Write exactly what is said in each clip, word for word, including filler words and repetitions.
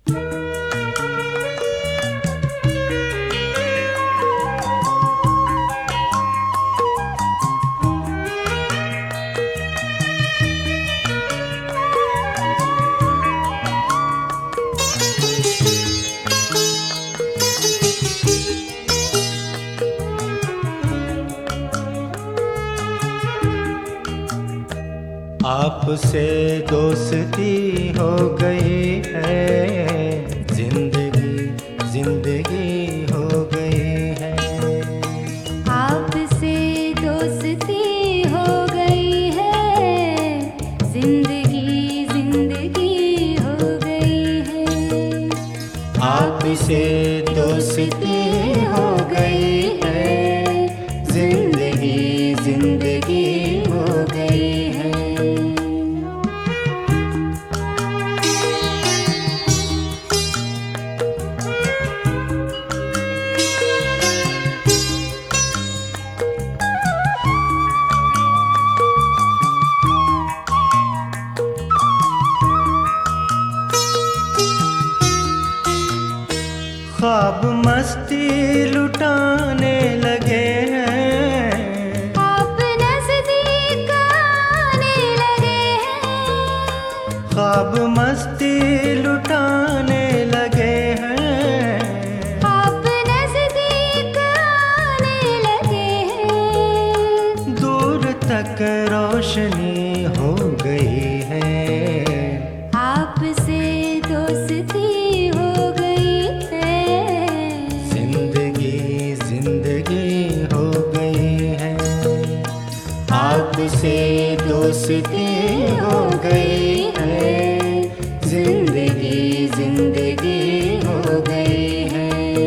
आपसे दोस्ती हो गई है, जिंदगी जिंदगी हो गई है। आपसे दोस्ती हो गई है, जिंदगी जिंदगी हो गई है। आपसे दोस्ती हो गई है, जिंदगी जिंदगी हो गई है। ख्वाब मस्ती लुटाने लगे हैं, आप नजदीक आने लगे हैं। ख्वाब मस्ती लुटाने लगे हैं, आप नजदीक आने लगे हैं। दूर तक रोशनी हो गई है। आपसे दोस्ती हो गई है, जिंदगी जिंदगी हो गई है। आपसे दोस्ती हो गई है, जिंदगी जिंदगी हो गई है।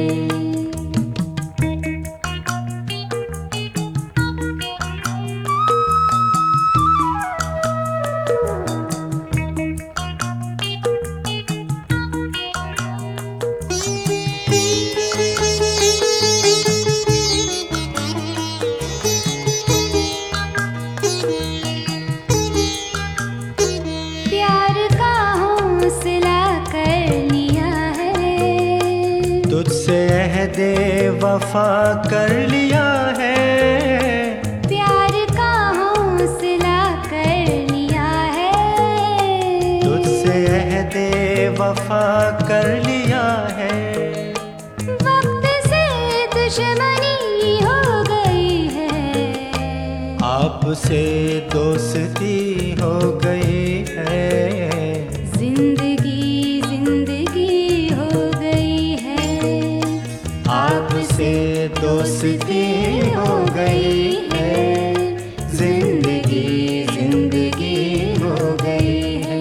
प्यार का हौसला कर लिया है, तुझसे अहदे वफा कर लिया है। प्यार का हौसला कर लिया है, तुझसे अहदे वफा कर लिया है। वक्त से दुश्मनी हो गई है, आपसे दोस्ती हो गई है, जिंदगी जिंदगी हो गई है। आपसे दोस्ती हो गई है, जिंदगी जिंदगी हो गई है।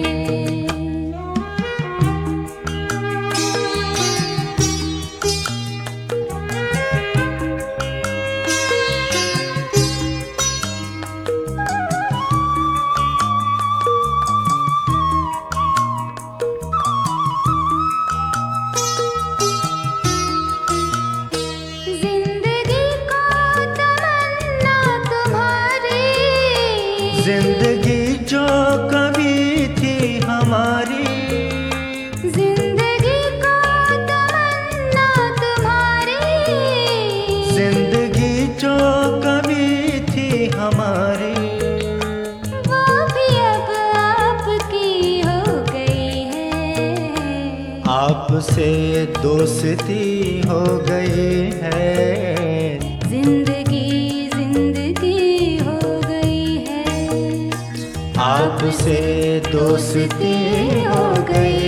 जिंदगी जो कभी थी हमारी, जिंदगी को तमन्ना तुम्हारी, जिंदगी जो कभी थी हमारी, वो भी अब आपकी हो गई है। आपसे दोस्ती हो गई है, जिंदगी जिंदगी हो गई है। आपसे दोस्ती हो गई